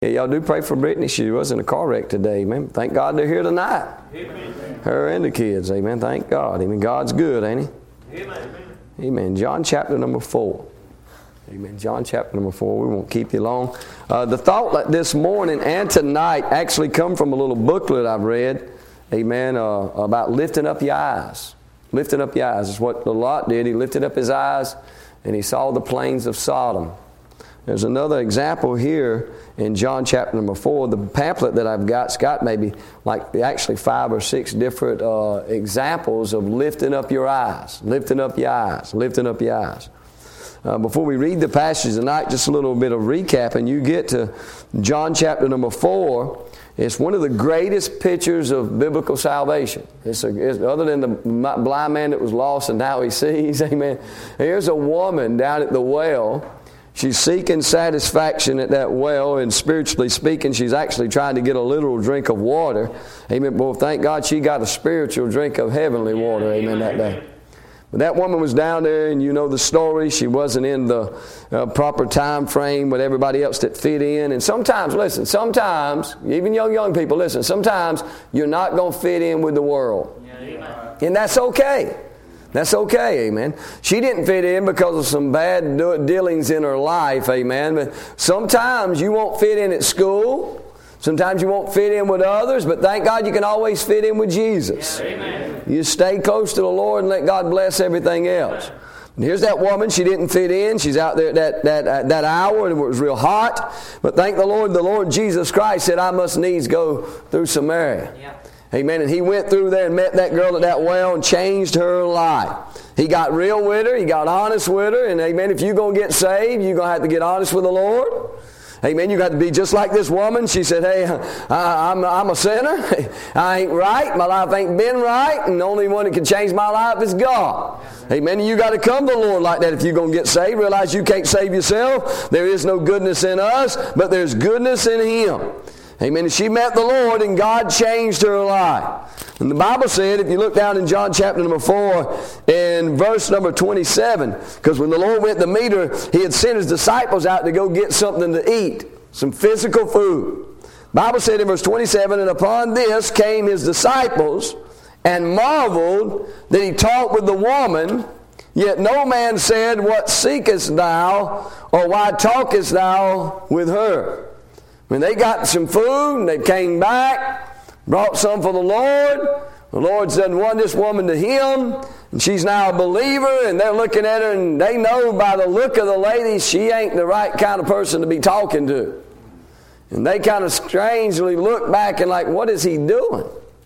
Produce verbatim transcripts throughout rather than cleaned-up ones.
Yeah, y'all do pray for Brittany. She was in a car wreck today, man. Thank God they're here tonight. Amen. Her and the kids, amen. Thank God. Amen. God's good, ain't He? Amen. Amen. John chapter number four. Amen. John chapter number four. We won't keep you long. Uh, the thought this morning and tonight actually come from a little booklet I've read. Amen. Uh, about lifting up your eyes. Lifting up your eyes is what Lot did. He lifted up his eyes and he saw the plains of Sodom. There's another example here in John chapter number four. The pamphlet that I've got's got maybe like actually five or six different uh, examples of lifting up your eyes, lifting up your eyes, lifting up your eyes. Uh, before we read the passage tonight, just a little bit of recap, and you get to John chapter number four. It's one of the greatest pictures of biblical salvation. It's, a, it's other than the blind man that was lost and now he sees. Amen. Here's a woman down at the well. She's seeking satisfaction at that well, and spiritually speaking, she's actually trying to get a literal drink of water. Amen. Well, thank God she got a spiritual drink of heavenly water. Amen. That day. But that woman was down there, and you know the story. She wasn't in the uh, proper time frame with everybody else that fit in. And sometimes, listen, sometimes, even young, young people, listen, sometimes you're not going to fit in with the world. Yeah, and that's okay. That's okay, amen. She didn't fit in because of some bad dealings in her life, amen. But sometimes you won't fit in at school. Sometimes you won't fit in with others, but thank God you can always fit in with Jesus. Yeah, amen. You stay close to the Lord and let God bless everything else. And here's that woman. She didn't fit in. She's out there at that, that, uh, that hour, and it was real hot. But thank the Lord, the Lord Jesus Christ said, I must needs go through Samaria. Yeah. Amen. And he went through there and met that girl at that well and changed her life. He got real with her. He got honest with her. And amen, if you're going to get saved, you're going to have to get honest with the Lord. Amen. You got to be just like this woman. She said, hey, I, I'm, I'm a sinner. I ain't right. My life ain't been right. And the only one that can change my life is God. Amen. You got to come to the Lord like that if you're going to get saved. Realize you can't save yourself. There is no goodness in us, but there's goodness in Him. Amen. And she met the Lord and God changed her life. And the Bible said, if you look down in John chapter number four and verse number twenty-seven, because when the Lord went to meet her, He had sent His disciples out to go get something to eat, some physical food. The Bible said in verse twenty-seven, and upon this came His disciples and marveled that He talked with the woman, yet no man said, what seekest thou, or why talkest thou with her? When they got some food and they came back, brought some for the Lord. The Lord said, won this woman to Him, and she's now a believer, and they're looking at her, and they know by the look of the lady, she ain't the right kind of person to be talking to. And they kind of strangely look back and like, what is he doing?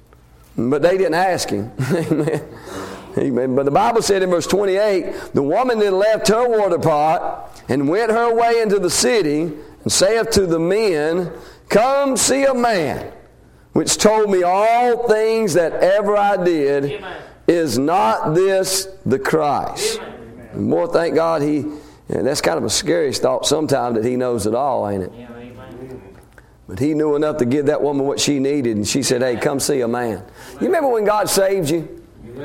But they didn't ask him. Amen. Amen. But the Bible said in verse twenty-eight, the woman then left her water pot and went her way into the city, and saith to the men, come see a man which told me all things that ever I did. Amen. Is not this the Christ? Amen. And more, thank God, he, and that's kind of a scary thought sometimes that He knows it all, ain't it? Yeah, amen. But He knew enough to give that woman what she needed, and she said, hey, come see a man. You remember when God saved you?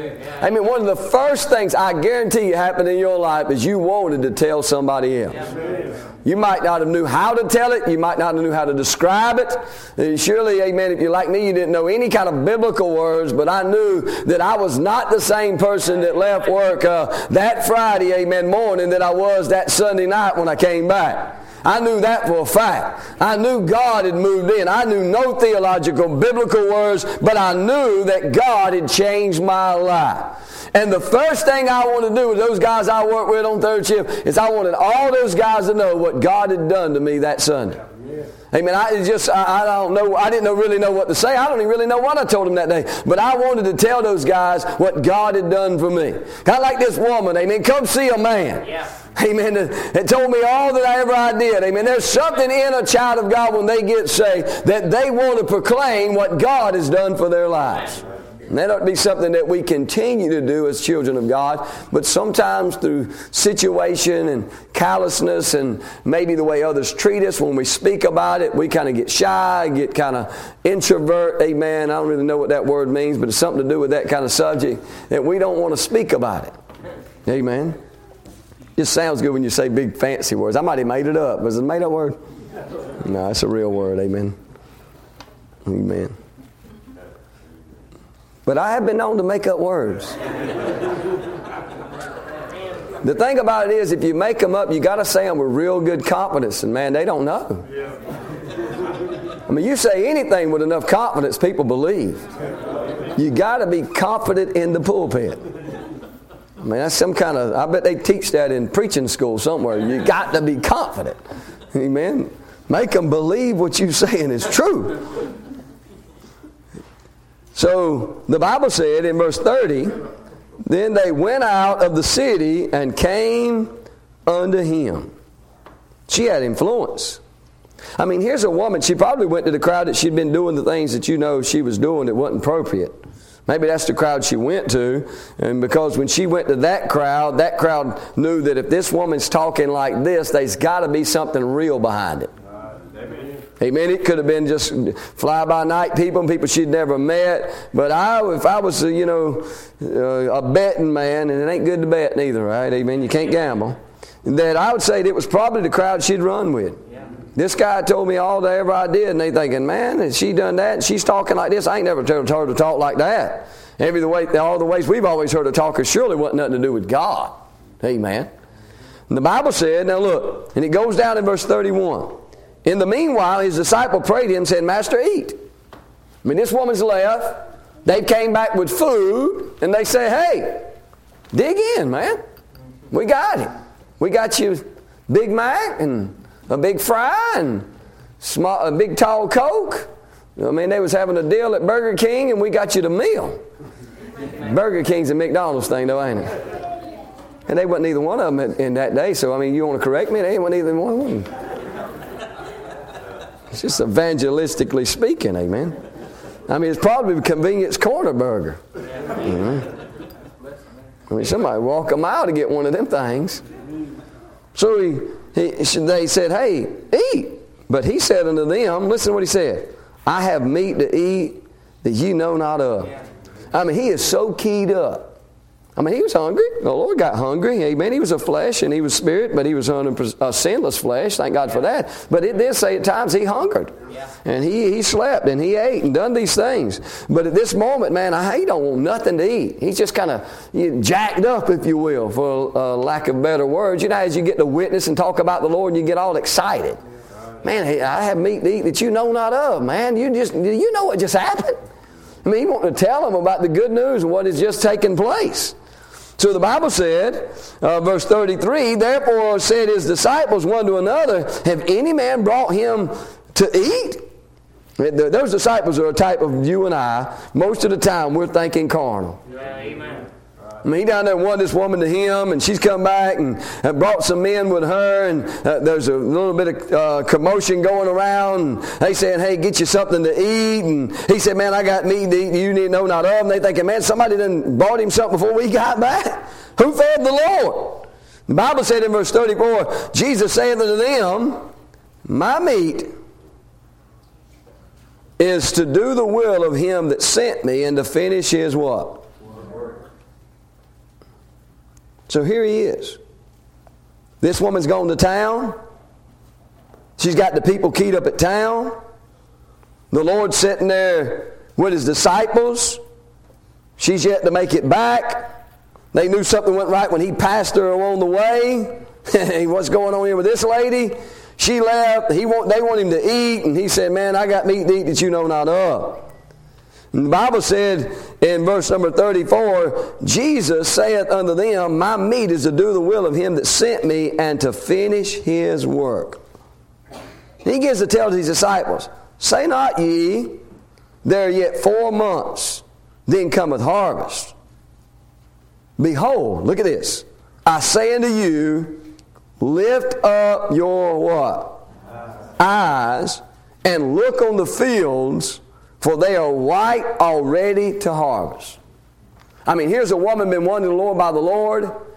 I mean, one of the first things I guarantee you happened in your life is you wanted to tell somebody else. You might not have knew how to tell it. You might not have knew how to describe it. And surely, amen, if you're like me, you didn't know any kind of biblical words, but I knew that I was not the same person that left work uh, that Friday, amen, morning that I was that Sunday night when I came back. I knew that for a fact. I knew God had moved in. I knew no theological, biblical words, but I knew that God had changed my life. And the first thing I wanted to do with those guys I worked with on third shift is I wanted all those guys to know what God had done to me that Sunday. Amen. I just, I, I don't know, I didn't know, really know what to say. I don't even really know what I told them that day. But I wanted to tell those guys what God had done for me. Kind of like this woman, amen, come see a man. Yeah. Amen. It told me all that I ever I did. Amen. There's something in a child of God when they get saved that they want to proclaim what God has done for their lives. And that ought to be something that we continue to do as children of God. But sometimes through situation and callousness and maybe the way others treat us, when we speak about it, we kind of get shy, get kind of introvert. Amen. I don't really know what that word means, but it's something to do with that kind of subject that we don't want to speak about it. Amen. It just sounds good when you say big fancy words. I might have made it up. Was it a made up word? No, it's a real word. Amen. Amen. But I have been known to make up words. The thing about it is, if you make them up, you got to say them with real good confidence. And man, they don't know. I mean, you say anything with enough confidence, people believe. You got to be confident in the pulpit. I mean, that's some kind of, I bet they teach that in preaching school somewhere. You got to be confident. Amen. Make them believe what you're saying is true. So, the Bible said in verse thirty, then they went out of the city and came unto him. She had influence. I mean, here's a woman, she probably went to the crowd that she'd been doing the things that you know she was doing that wasn't appropriate. Maybe that's the crowd she went to, and because when she went to that crowd, that crowd knew that if this woman's talking like this, there's got to be something real behind it. Amen. Amen. It could have been just fly-by-night people and people she'd never met. But I, if I was, a, you know, uh, a betting man, and it ain't good to bet neither, right? Amen. You can't gamble. That I would say that it was probably the crowd she'd run with. Yeah. This guy told me all that ever I did, and they thinking, man, has she done that? And she's talking like this. I ain't never told her to talk like that. Every the way, all the ways we've always heard her talk is surely wasn't nothing to do with God. Amen. And the Bible said, now look, and it goes down in verse thirty-one. In the meanwhile, his disciple prayed him and said, Master, eat. I mean, this woman's left. They came back with food, and they say, hey, dig in, man. We got him. We got you Big Mac and a big fry and small, a big tall Coke. I mean, they was having a deal at Burger King, and we got you the meal. Burger King's a McDonald's thing, though, ain't it? And they wasn't either one of them in, in that day. So, I mean, you want to correct me? They wasn't either one of them. It's just evangelistically speaking, amen. I mean, it's probably a convenience corner burger. Mm-hmm. I mean, somebody walk a mile to get one of them things. So he, he, they said, hey, eat. But he said unto them, listen to what he said. I have meat to eat that you know not of. I mean, he is so keyed up. I mean, he was hungry. The Lord got hungry. Amen. He was a flesh and he was spirit, but he was a sinless flesh. Thank God for that. But it did say at times he hungered. And he, he slept and he ate and done these things. But at this moment, man, he don't want nothing to eat. He's just kind of jacked up, if you will, for uh, lack of better words. You know, as you get to witness and talk about the Lord, and you get all excited. Man, I have meat to eat that you know not of, man. You just, you know what just happened. I mean, he wanted to tell them about the good news of what has just taken place. So the Bible said, uh, verse thirty-three, therefore said his disciples one to another, have any man brought him to eat? Those disciples are a type of you and I. Most of the time we're thinking carnal. Yeah, amen. I mean, he down there wanted this woman to him, and she's come back and uh, brought some men with her, and uh, there's a little bit of uh, commotion going around. And they saying, hey, get you something to eat. And he said, man, I got meat to eat you need to know not of. And they thinking, man, somebody done bought him something before we got back. Who fed the Lord? The Bible said in verse thirty-four, Jesus saith unto them, my meat is to do the will of him that sent me and to finish his what? So here he is. This woman's gone to town. She's got the people keyed up at town. The Lord's sitting there with his disciples. She's yet to make it back. They knew something went right when he passed her along the way. What's going on here with this lady? She left. He want, they want him to eat. And he said, man, I got meat to eat that you know not of. And the Bible said in verse number thirty-four, Jesus saith unto them, my meat is to do the will of him that sent me and to finish his work. He gives to tell his disciples, say not ye, there are yet four months, then cometh harvest. Behold, look at this. I say unto you, lift up your what? Eyes and look on the fields, for they are white already to harvest. I mean, here's a woman been wanting the Lord by the Lord.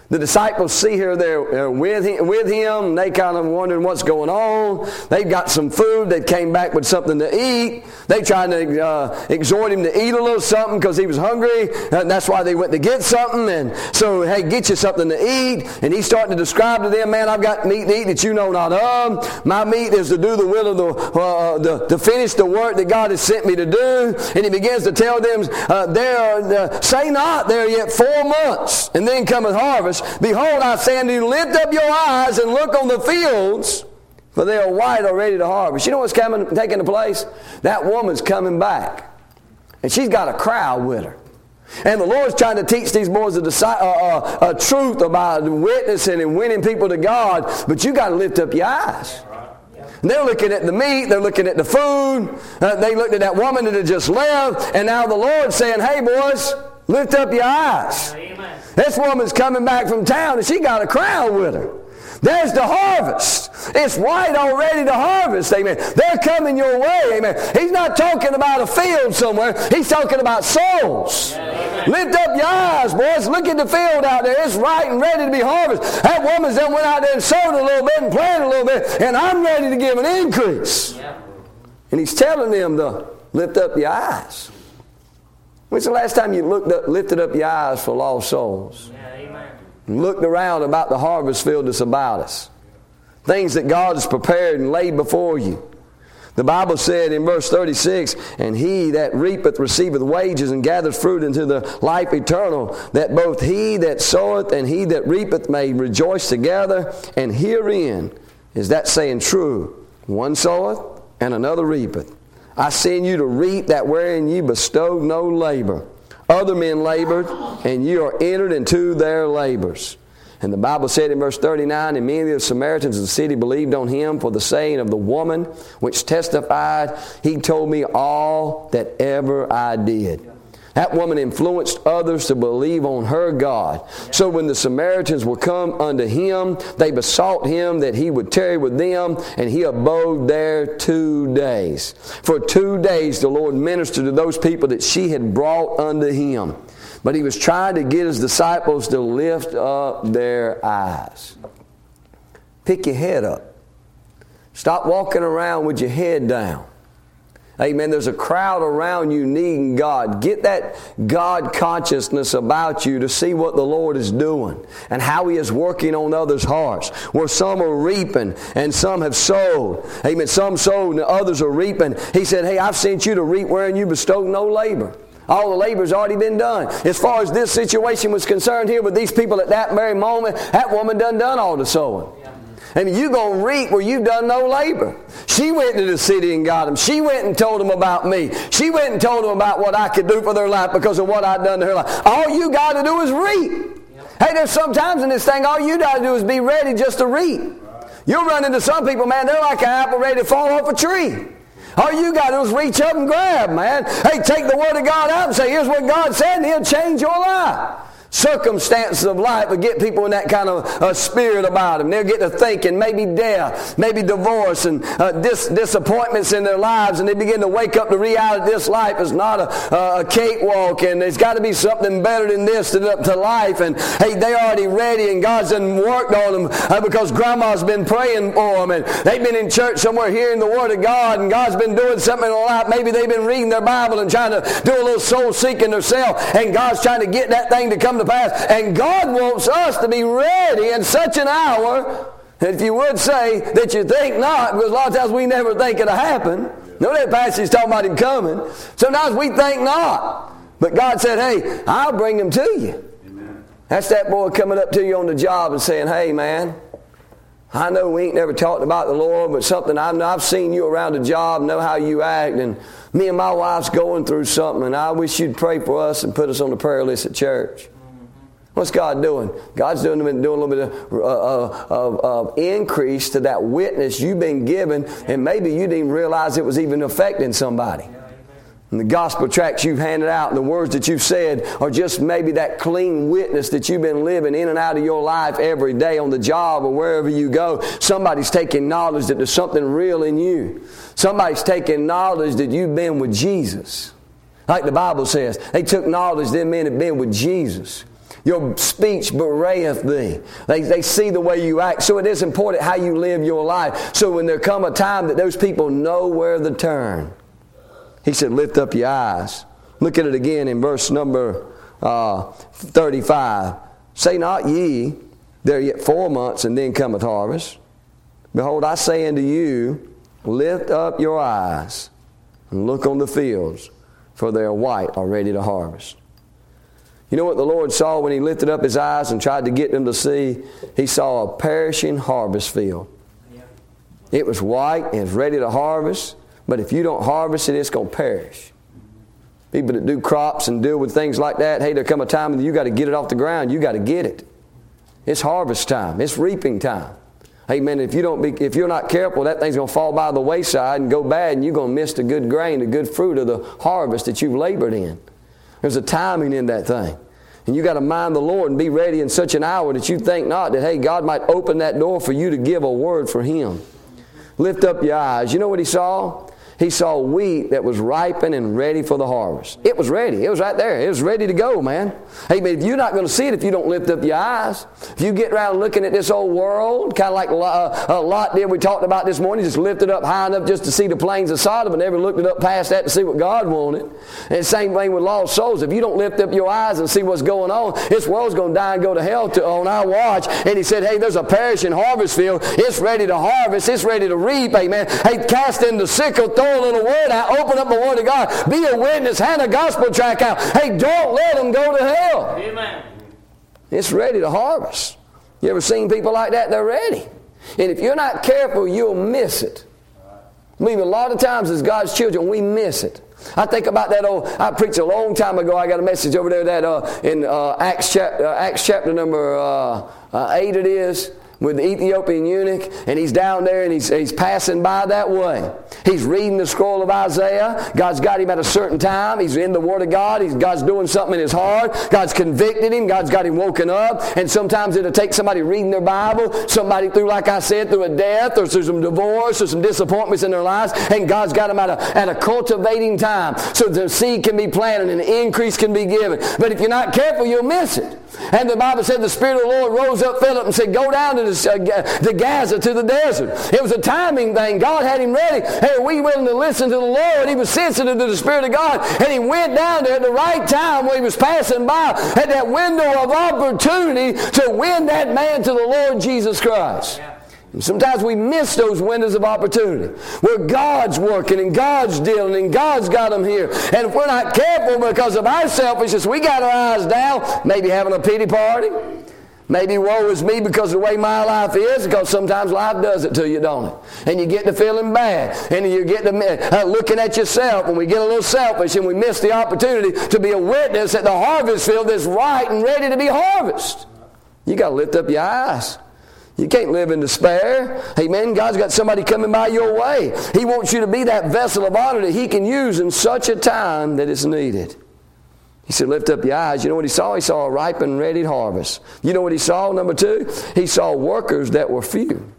The disciples see her there uh, with him, with him. They kind of wondering what's going on. They've got some food. They came back with something to eat. They tried to uh, exhort him to eat a little something because he was hungry. And that's why they went to get something. And so, hey, get you something to eat. And he's starting to describe to them, man, I've got meat to eat that you know not of. My meat is to do the will of the, uh, the to finish the work that God has sent me to do. And he begins to tell them, uh, there are, uh, say not, there are yet four months, and then cometh harvest. Behold, I say unto you, lift up your eyes and look on the fields, for they are white already to harvest. You know what's coming, taking place? That woman's coming back, and she's got a crowd with her. And the Lord's trying to teach these boys a, uh, uh, a truth about witnessing and winning people to God, but you got to lift up your eyes. And they're looking at the meat, they're looking at the food, uh, they looked at that woman that had just left, and now the Lord's saying, hey boys, lift up your eyes. Amen. This woman's coming back from town and she got a crowd with her. There's the harvest. It's white already to harvest. Amen. They're coming your way. Amen. He's not talking about a field somewhere. He's talking about souls. Yeah, lift up your eyes, boys. Look at the field out there. It's right and ready to be harvested. That woman's done went out there and sowed a little bit and planted a little bit, and I'm ready to give an increase. Yeah. And he's telling them to lift up your eyes. When's the last time you looked up, lifted up your eyes for lost souls? Yeah, amen. And looked around about the harvest field that's about us. Things that God has prepared and laid before you. The Bible said in verse thirty-six, and he that reapeth receiveth wages and gathereth fruit into the life eternal, that both he that soweth and he that reapeth may rejoice together. And herein is that saying true, one soweth and another reapeth. I send you to reap that wherein you bestowed no labor. Other men labored, and you are entered into their labors. And the Bible said in verse thirty-nine, and many of the Samaritans of the city believed on him for the saying of the woman, which testified, he told me all that ever I did. That woman influenced others to believe on her God. So when the Samaritans were come unto him, they besought him that he would tarry with them, and he abode there two days. For two days the Lord ministered to those people that she had brought unto him. But he was trying to get his disciples to lift up their eyes. Pick your head up. Stop walking around with your head down. Amen. There's a crowd around you needing God. Get that God consciousness about you to see what the Lord is doing and how He is working on others' hearts. Where some are reaping and some have sowed. Amen. Some sowed and others are reaping. He said, hey, I've sent you to reap wherein you bestowed no labor. All the labor's already been done. As far as this situation was concerned here with these people at that very moment, that woman done done all the sowing. I mean, you're going to reap where you've done no labor. She went to the city and got them. She went and told them about me. She went and told them about what I could do for their life because of what I'd done to her life. All you got to do is reap. Yep. Hey, there's sometimes in this thing, all you got to do is be ready just to reap. Right. You'll run into some people, man, they're like an apple ready to fall off a tree. All you got to do is reach up and grab, man. Hey, take the Word of God out and say, here's what God said, and He'll change your life. Circumstances of life will get people in that kind of uh, spirit about them. They'll get to thinking maybe death, maybe divorce, and uh, dis- disappointments in their lives, and they begin to wake up to reality. This life is not a, uh, a cakewalk, and there's got to be something better than this to, to life. And hey, they're already ready, and God's done worked on them uh, because Grandma's been praying for them, and they've been in church somewhere hearing the Word of God, and God's been doing something in their life. Maybe they've been reading their Bible and trying to do a little soul seeking themselves, and God's trying to get that thing to come to pass. And God wants us to be ready in such an hour, if you would say that you think not, because a lot of times we never think it'll happen. No, that passage is talking about Him coming. Sometimes we think not. But God said, hey, I'll bring Him to you. Amen. That's that boy coming up to you on the job and saying, hey, man, I know we ain't never talked about the Lord, but something I know, I've seen you around the job, know how you act, and me and my wife's going through something, and I wish you'd pray for us and put us on the prayer list at church. What's God doing? God's doing, doing a little bit of, uh, of, of increase to that witness you've been given, and maybe you didn't even realize it was even affecting somebody. And the gospel tracts you've handed out and the words that you've said are just maybe that clean witness that you've been living in and out of your life every day on the job or wherever you go. Somebody's taking knowledge that there's something real in you. Somebody's taking knowledge that you've been with Jesus. Like the Bible says, they took knowledge them men had been with Jesus. Your speech bewrayeth thee. They, they see the way you act. So it is important how you live your life. So when there come a time that those people know where to turn. He said, lift up your eyes. Look at it again in verse number uh, thirty-five. Say not ye, there are yet four months, and then cometh harvest. Behold, I say unto you, lift up your eyes, and look on the fields, for they are white, are ready to harvest. You know what the Lord saw when He lifted up His eyes and tried to get them to see? He saw a perishing harvest field. It was white and it's ready to harvest, but if you don't harvest it, it's going to perish. People that do crops and deal with things like that, hey, there come a time when you got to get it off the ground. You got to get it. It's harvest time. It's reaping time. Amen. If you don't be, if you're not careful, that thing's going to fall by the wayside and go bad, and you're going to miss the good grain, the good fruit of the harvest that you've labored in. There's a timing in that thing. And you got to mind the Lord and be ready in such an hour that you think not that, hey, God might open that door for you to give a word for Him. Lift up your eyes. You know what He saw? He saw wheat that was ripened and ready for the harvest. It was ready. It was right there. It was ready to go, man. Hey, but if you're not going to see it if you don't lift up your eyes, if you get around looking at this old world, kind of like uh, Lot did, we talked about this morning, just lifted up high enough just to see the plains of Sodom and never looked it up past that to see what God wanted. And the same thing with lost souls. If you don't lift up your eyes and see what's going on, this world's going to die and go to hell to, on our watch. And He said, hey, there's a perishing harvest field. It's ready to harvest. It's ready to reap. Amen. Hey, cast in the sickle, throw a little word out, open up the Word of God, be a witness, hand a gospel tract out. Hey, don't let them go to hell. Amen. It's ready to harvest. You ever seen people like that? They're ready. And if you're not careful, you'll miss it. I mean, a lot of times as God's children, we miss it. I think about that old, I preached a long time ago, I got a message over there that uh, in uh, Acts, chap- uh, Acts chapter number uh, uh, eight it is, with the Ethiopian eunuch, and he's down there and he's, he's passing by that way. He's reading the scroll of Isaiah. God's got him at a certain time. He's in the Word of God. He's, God's doing something in his heart. God's convicted him. God's got him woken up. And sometimes it'll take somebody reading their Bible, somebody through, like I said, through a death or through some divorce or some disappointments in their lives, and God's got them at a, at a cultivating time so the seed can be planted and the increase can be given. But if you're not careful, you'll miss it. And the Bible said the Spirit of the Lord rose up Philip and said, go down to the, uh, to Gaza, to the desert. It was a timing thing. God had him ready. Hey, are we willing to listen to the Lord? He was sensitive to the Spirit of God. And he went down there at the right time when he was passing by at that window of opportunity to win that man to the Lord Jesus Christ. Yeah. And sometimes we miss those windows of opportunity where God's working and God's dealing and God's got them here. And if we're not careful because of our selfishness, we got our eyes down, maybe having a pity party. Maybe woe is me because of the way my life is, because sometimes life does it to you, don't it? And you get to feeling bad. And you get to uh, looking at yourself, and we get a little selfish and we miss the opportunity to be a witness at the harvest field that's right and ready to be harvested. You got to lift up your eyes. You can't live in despair. Amen. God's got somebody coming by your way. He wants you to be that vessel of honor that He can use in such a time that it's needed. He said, lift up your eyes. You know what He saw? He saw a ripe and ready harvest. You know what He saw? Number two, He saw workers that were few.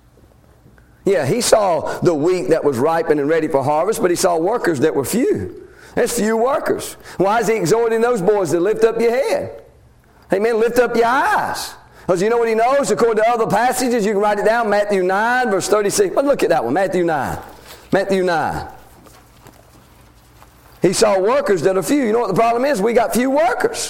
Yeah, He saw the wheat that was ripened and ready for harvest, but He saw workers that were few. There's few workers. Why is He exhorting those boys to lift up your head? Amen. Lift up your eyes. Because you know what He knows? According to other passages, you can write it down. Matthew nine, verse thirty-six. But look at that one. Matthew nine. Matthew nine. He saw workers that are few. You know what the problem is? We got few workers.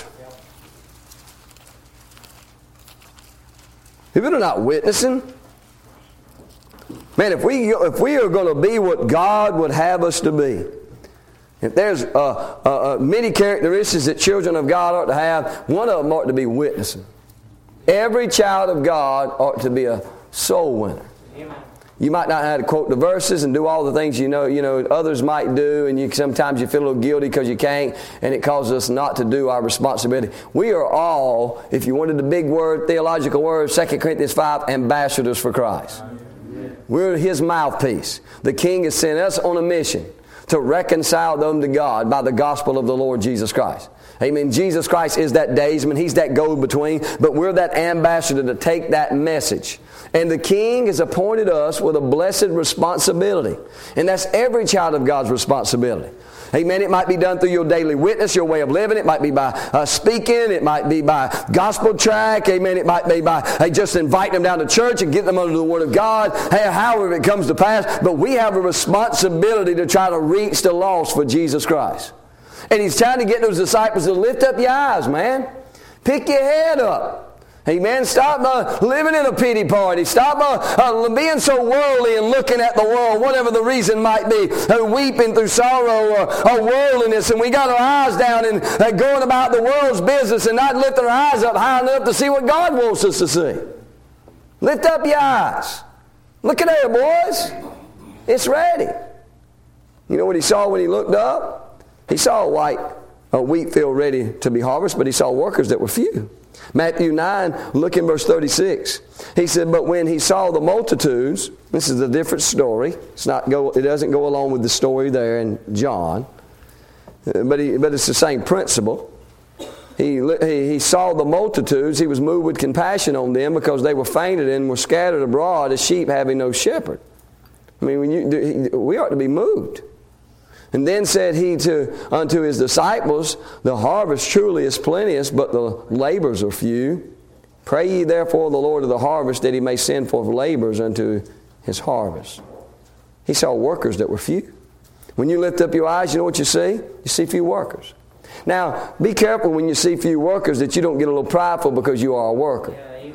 People are not witnessing. Man, if we if we are going to be what God would have us to be, if there's uh, uh, uh, many characteristics that children of God ought to have, one of them ought to be witnessing. Every child of God ought to be a soul winner. Amen. You might not have to quote the verses and do all the things you know, you know others might do, and you sometimes you feel a little guilty because you can't, and it causes us not to do our responsibility. We are all, if you wanted the big word, theological word, Second Corinthians five, ambassadors for Christ. Amen. We're His mouthpiece. The King has sent us on a mission to reconcile them to God by the gospel of the Lord Jesus Christ. Amen. Jesus Christ is that daysman. He's that go-between. But we're that ambassador to take that message. And the King has appointed us with a blessed responsibility. And that's every child of God's responsibility. Amen. It might be done through your daily witness, your way of living. It might be by uh, speaking. It might be by gospel track. Amen. It might be by hey, just inviting them down to church and getting them under the Word of God. Hey, however it comes to pass. But we have a responsibility to try to reach the lost for Jesus Christ. And He's trying to get those disciples to lift up your eyes, man. Pick your head up. Amen. Stop uh, living in a pity party. Stop uh, uh, being so worldly and looking at the world, whatever the reason might be, uh, weeping through sorrow or, or worldliness, and we got our eyes down and uh, going about the world's business and not lifting our eyes up high enough to see what God wants us to see. Lift up your eyes. Look at there, boys. It's ready. You know what he saw when he looked up? He saw a white a wheat field ready to be harvested, but he saw workers that were few. Matthew nine, look in verse thirty-six. He said, but when he saw the multitudes, this is a different story. It's not go. It doesn't go along with the story there in John, but he, but it's the same principle. He, he he saw the multitudes. He was moved with compassion on them because they were fainted and were scattered abroad as sheep having no shepherd. I mean, when you, we ought to be moved. And then said he to unto his disciples, the harvest truly is plenteous, but the labors are few. Pray ye therefore the Lord of the harvest that he may send forth laborers unto his harvest. He saw workers that were few. When you lift up your eyes, you know what you see? You see few workers. Now, be careful when you see few workers that you don't get a little prideful because you are a worker.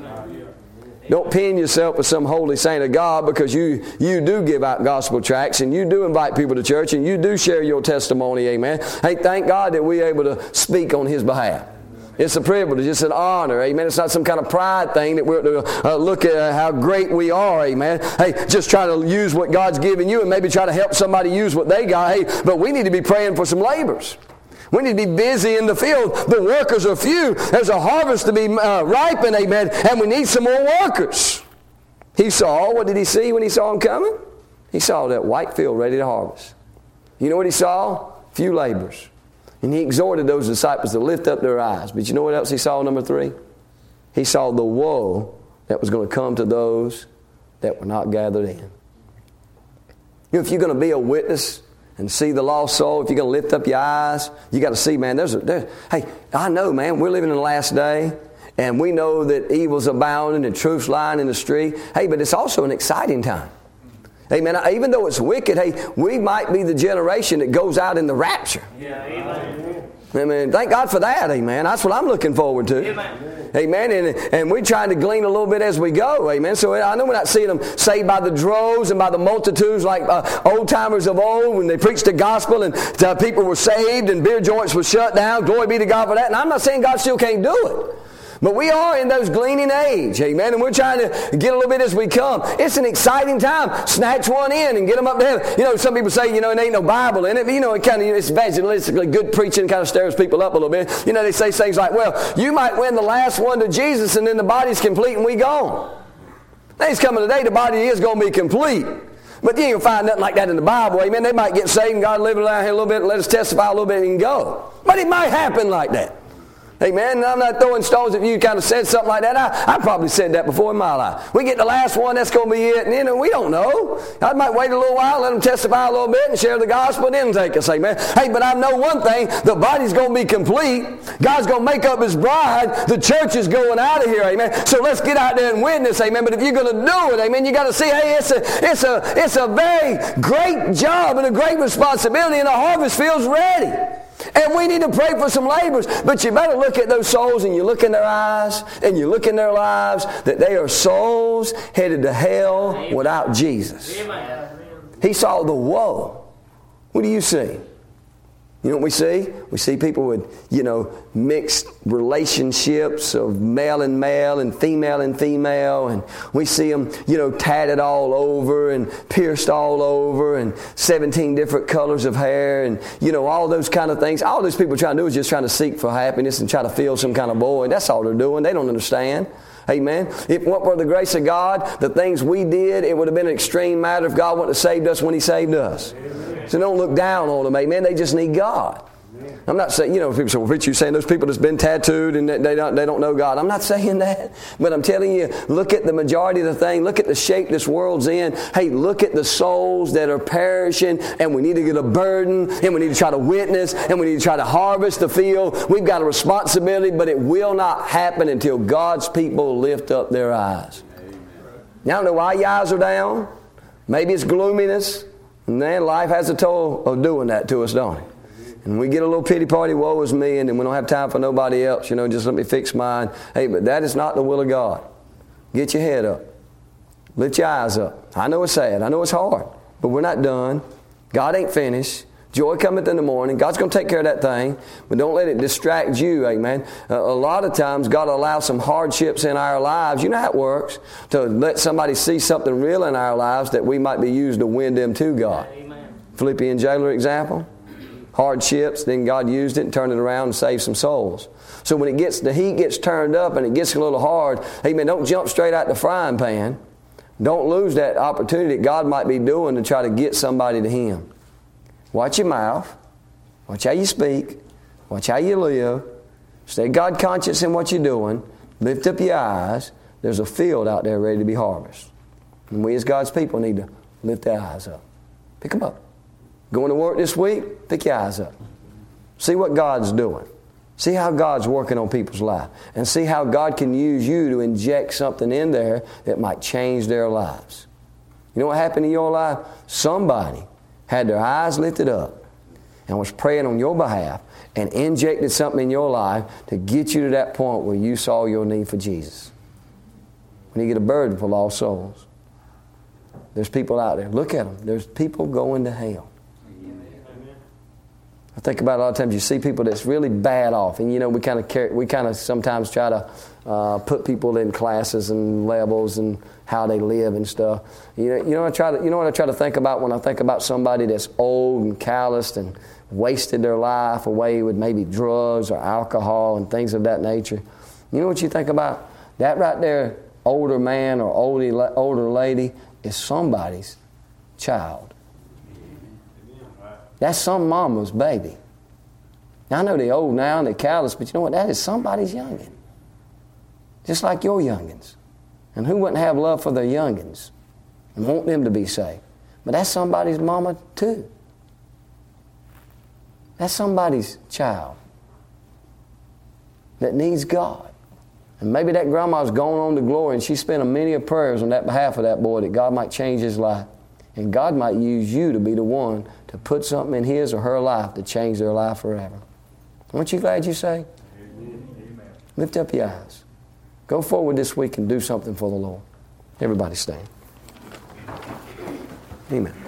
Don't pin yourself as some holy saint of God because you, you do give out gospel tracts and you do invite people to church and you do share your testimony, amen. Hey, thank God that we're able to speak on His behalf. It's a privilege. It's an honor, amen. It's not some kind of pride thing that we're to uh, look at how great we are, amen. Hey, just try to use what God's given you and maybe try to help somebody use what they got. Hey, but we need to be praying for some laborers. We need to be busy in the field. The workers are few. There's a harvest to be uh, ripened, amen, and we need some more workers. He saw, what did he see when he saw them coming? He saw that white field ready to harvest. You know what he saw? Few laborers. And he exhorted those disciples to lift up their eyes. But you know what else he saw, number three? He saw the woe that was going to come to those that were not gathered in. You know, if you're going to be a witness and see the lost soul, if you're going to lift up your eyes, you got to see, man, there's a, there's, hey, I know, man, we're living in the last day, and we know that evil's abounding and truth's lying in the street. Hey, but it's also an exciting time. Amen. Even though it's wicked, hey, we might be the generation that goes out in the rapture. Yeah, amen. Amen. Thank God for that, amen. That's what I'm looking forward to. Amen. Amen. And, and we're trying to glean a little bit as we go. Amen. So I know we're not seeing them saved by the droves and by the multitudes like uh, old timers of old when they preached the gospel and uh, people were saved and beer joints were shut down. Glory be to God for that. And I'm not saying God still can't do it. But we are in those gleaning age, amen, and we're trying to get a little bit as we come. It's an exciting time. Snatch one in and get them up to heaven. You know, some people say, you know, it ain't no Bible in it, but you know, it kind of, it's evangelistically good preaching, kind of stirs people up a little bit. You know, they say things like, well, you might win the last one to Jesus and then the body's complete and we gone. Now he's coming today, the body is going to be complete. But you ain't going to find nothing like that in the Bible, amen. They might get saved and God live around here a little bit and let us testify a little bit and go. But it might happen like that. Amen. I'm not throwing stones if you kind of said something like that. I, I probably said that before in my life. We get the last one, that's going to be it. And then we don't know. I might wait a little while, let them testify a little bit and share the gospel, then take us. Amen. Hey, but I know one thing. The body's going to be complete. God's going to make up His bride. The church is going out of here. Amen. So let's get out there and witness. Amen. But if you're going to do it, amen, you got to see, hey, it's a, it's a, it's a very great job and a great responsibility, and the harvest field's ready. And we need to pray for some laborers. But you better look at those souls and you look in their eyes and you look in their lives that they are souls headed to hell Amen. Without Jesus. Amen. He saw the woe. What do you see? You know what we see? We see people with, you know, mixed relationships of male and male and female and female. And we see them, you know, tatted all over and pierced all over and seventeen different colors of hair and, you know, all those kind of things. All those people are trying to do is just trying to seek for happiness and try to feel some kind of void. That's all they're doing. They don't understand. Amen. If it weren't for the grace of God, the things we did, it would have been an extreme matter if God wouldn't have saved us when He saved us. Amen. So don't look down on them, amen. They just need God. I'm not saying, you know, people say, well, Rich, you're saying those people that's been tattooed and they don't, they don't know God. I'm not saying that. But I'm telling you, look at the majority of the thing. Look at the shape this world's in. Hey, look at the souls that are perishing, and we need to get a burden, and we need to try to witness, and we need to try to harvest the field. We've got a responsibility, but it will not happen until God's people lift up their eyes. Now, I don't know why your eyes are down. Maybe it's gloominess. And then life has a toll of doing that to us, don't it? And we get a little pity party, woe is me, and then we don't have time for nobody else. You know, just let me fix mine. Hey, but that is not the will of God. Get your head up. Lift your eyes up. I know it's sad. I know it's hard. But we're not done. God ain't finished. Joy cometh in the morning. God's going to take care of that thing. But don't let it distract you, amen. Uh, a lot of times God allows some hardships in our lives. You know how it works. To let somebody see something real in our lives that we might be used to win them to God. Amen. Philippian jailer example. Hardships, then God used it and turned it around and saved some souls. So when it gets, the heat gets turned up and it gets a little hard, amen, don't jump straight out the frying pan. Don't lose that opportunity that God might be doing to try to get somebody to Him. Watch your mouth. Watch how you speak. Watch how you live. Stay God conscious in what you're doing. Lift up your eyes. There's a field out there ready to be harvested. And we as God's people need to lift their eyes up. Pick them up. Going to work this week, pick your eyes up. See what God's doing. See how God's working on people's lives. And see how God can use you to inject something in there that might change their lives. You know what happened in your life? Somebody had their eyes lifted up and was praying on your behalf and injected something in your life to get you to that point where you saw your need for Jesus. When you get a burden for lost souls. There's people out there. Look at them. There's people going to hell. I think about a lot of times you see people that's really bad off, and you know we kind of care, we kind of sometimes try to uh, put people in classes and levels and how they live and stuff. You know, you know what I try to, you know what I try to think about when I think about somebody that's old and calloused and wasted their life away with maybe drugs or alcohol and things of that nature. You know what you think about? That right there, older man or older older lady is somebody's child. That's some mama's baby. Now, I know they're old now and they're callous, but you know what? That is somebody's youngin'. Just like your youngins. And who wouldn't have love for their youngins and want them to be saved? But that's somebody's mama too. That's somebody's child that needs God. And maybe that grandma's gone on to glory and she spent a many of prayers on that behalf of that boy that God might change his life. And God might use you to be the one to put something in his or her life to change their life forever. Aren't you glad you say? Amen. Lift up your eyes. Go forward this week and do something for the Lord. Everybody stand. Amen.